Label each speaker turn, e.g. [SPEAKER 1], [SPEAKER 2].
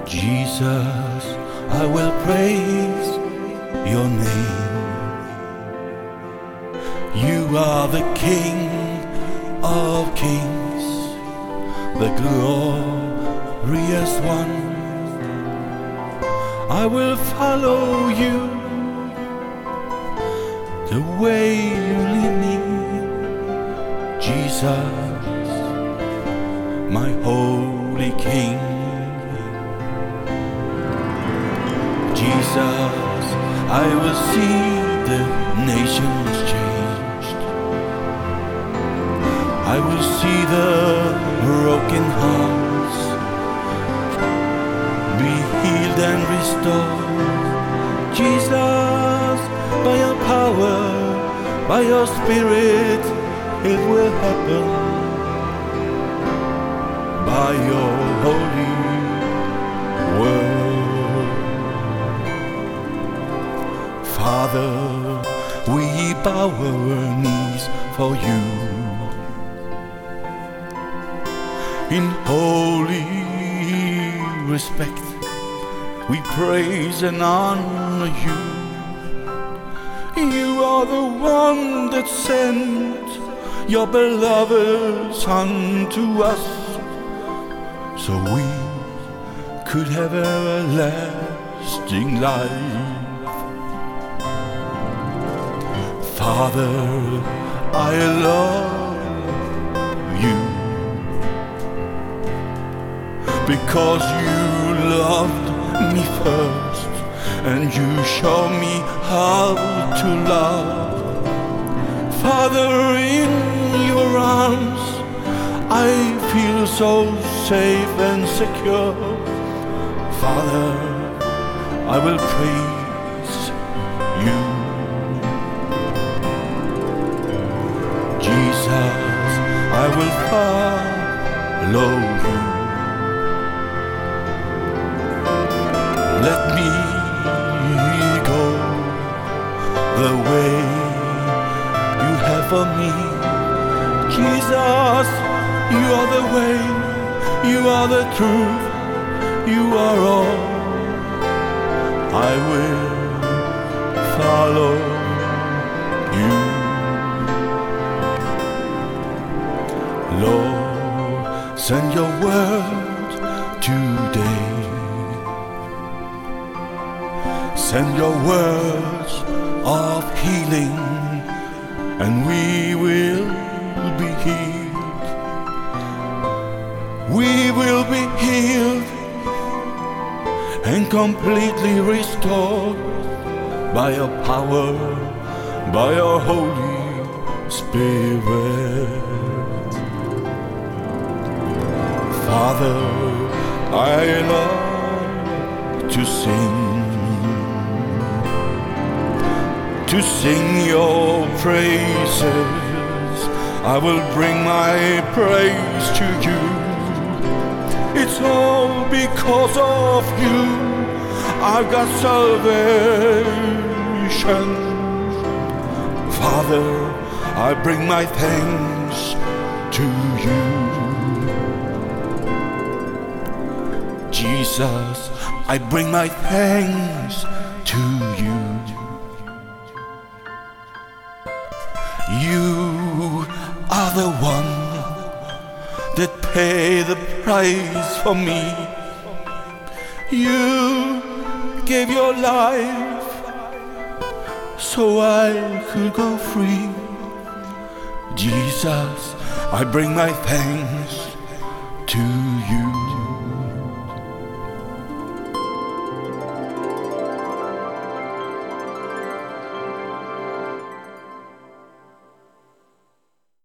[SPEAKER 1] Jesus, I will praise your name. You are the King of kings, the glorious one. I will follow you the way you lead me, Jesus, my holy King. Jesus, I will see the nations changed. I will see the broken hearts be healed and restored. Jesus, by your power, by your spirit, it will happen. By your holy word. Father, we bow our knees for you. In holy respect, we praise and honor you. You are the one that sent your beloved Son to us, so we could have everlasting life. Father, I love you because you loved me first, and you show me how to love. Father, in your arms I feel so safe and secure. Father, I will praise you. Jesus, I will follow you. Let me go the way you have for me. Jesus, you are the way, you are the truth, you are all. I will follow you. Lord, send your word today. Send your words of healing, and we will be healed. We will be healed and completely restored by your power, by your Holy Spirit. Father, I love to sing your praises. I will bring my praise to you. It's all because of you I've got salvation. Father, I bring my thanks to you. Jesus, I bring my thanks to you. You are the one that paid the price for me. You gave your life so I could go free. Jesus, I bring my thanks to you.